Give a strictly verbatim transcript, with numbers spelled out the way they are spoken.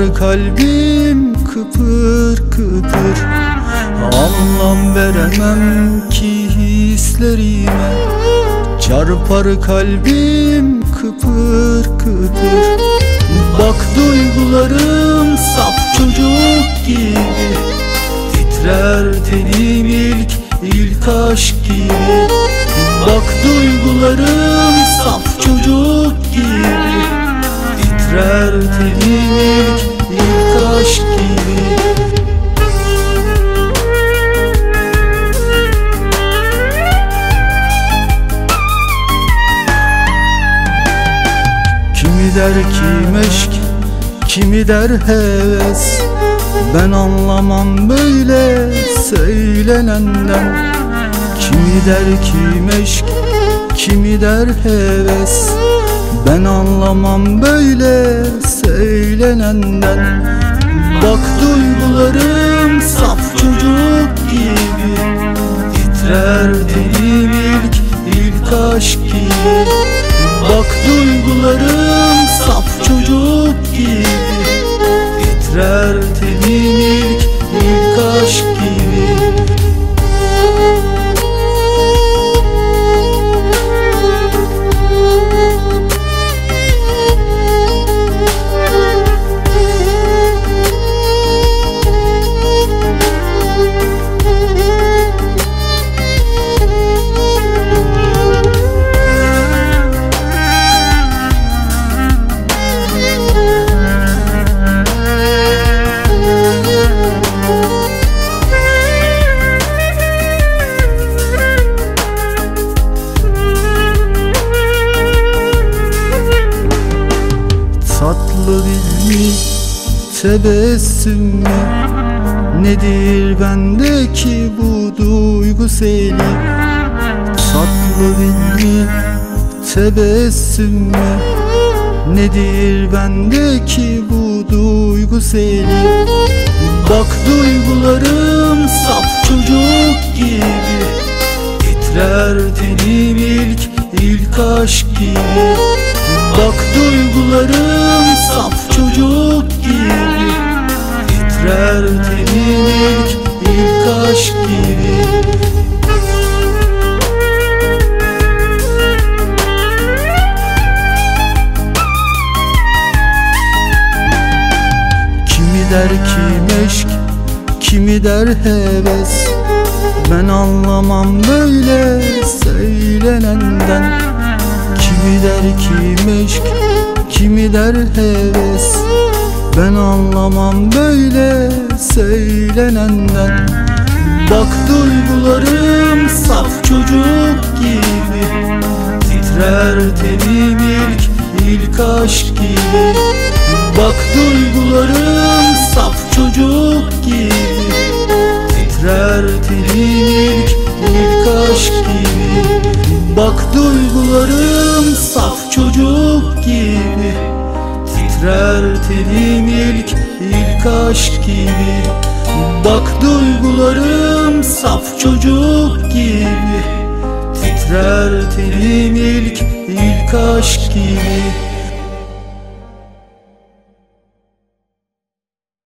kalbim kıpır kıpır. Anlam veremem ki hislerime. Çarpar kalbim kıpır kıpır. Bak duygularım saf çocuk gibi. Titrer tenim ilk, ilk aşk gibi. Bak duygularım saf çocuk gibi. Titrer tenim ilk, ilk aşk gibi. Kimi der ki meşk, kimi der heves. Ben anlamam böyle söylenenden. Kimi der ki meşk, kimi der heves. Ben anlamam böyle söylenenden. Bak duygularım saf çocuk gibi. Titrer tenim ilk, ilk aşk gibi. Bak duygularım saf çocuk gibi. Titrer tenim ilk, ilk aşk gibi. Tatlı dil mi, tebessüm mü? Nedir bendeki bu duygu seli? Tatlı dil mi, tebessüm mü? Nedir bendeki bu duygu seli? Bak duygularım saf çocuk gibi. Titrer tenim ilk, ilk aşk gibi. Bak duygularım saf çocuk gibi. Titrer tenim ilk, ilk aşk gibi. Kimi der ki meşk, kimi der heves. Ben anlamam böyle söylenenden. Kimi der ki meşk, kimi der heves. Ben anlamam böyle söylenenden. Bak duygularım saf çocuk gibi. Titrer tenim ilk, ilk aşk gibi. Bak duygularım saf çocuk gibi. Titrer tenim ilk, ilk aşk gibi. Bak duygularım saf çocuk gibi. Titrer tenim ilk, ilk aşk gibi. Bak duygularım saf çocuk gibi. Titrer tenim ilk, ilk aşk gibi.